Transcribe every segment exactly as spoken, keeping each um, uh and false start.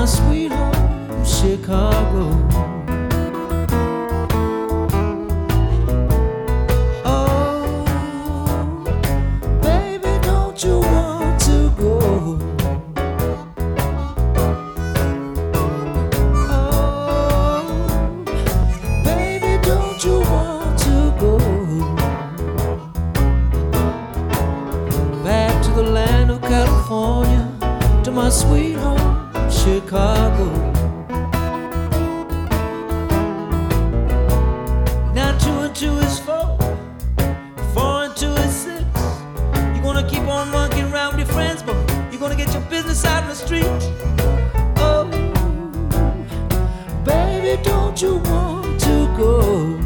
my sweet home, Chicago. Oh, baby, don't you want to go? Oh, baby, don't you want to go back to the land of California, to my sweet home, Chicago. Now two and two is four, four and two is six. You're gonna keep on monkeying around with your friends, but you're gonna get your business out in the street. Oh, baby, don't you want to go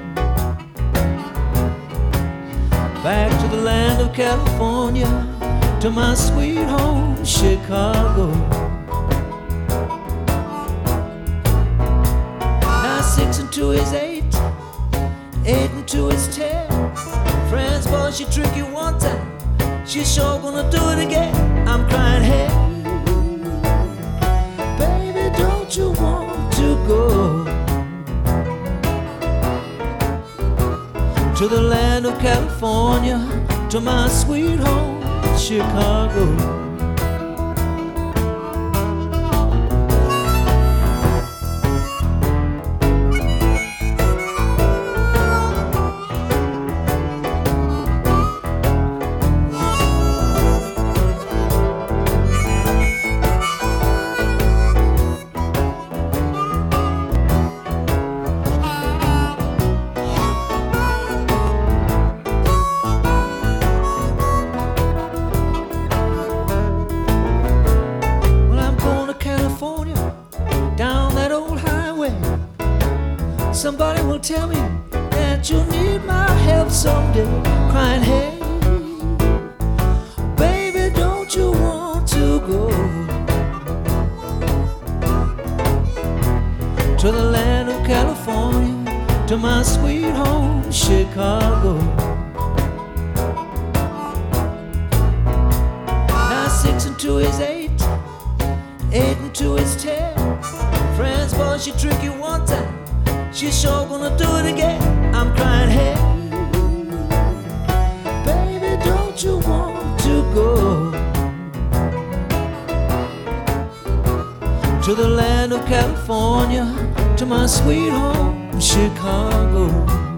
back to the land of California, to my sweet home, Chicago. Now six and two is eight, eight and two is ten. Friends, boy, she tricked you one time, she's sure gonna do it again. I'm crying, hey, baby, don't you want to go to the land of California, to my sweet home, Chicago. Down that old highway, somebody will tell me that you'll need my help someday. Crying, hey, baby, don't you want to go to the land of California, to my sweet home, Chicago. Now six and two is eight, eight and two is ten. Friends, boy, she tricked you one time, she's sure gonna do it again. I'm crying, hey, baby, don't you want to go to the land of California, to my sweet home, Chicago.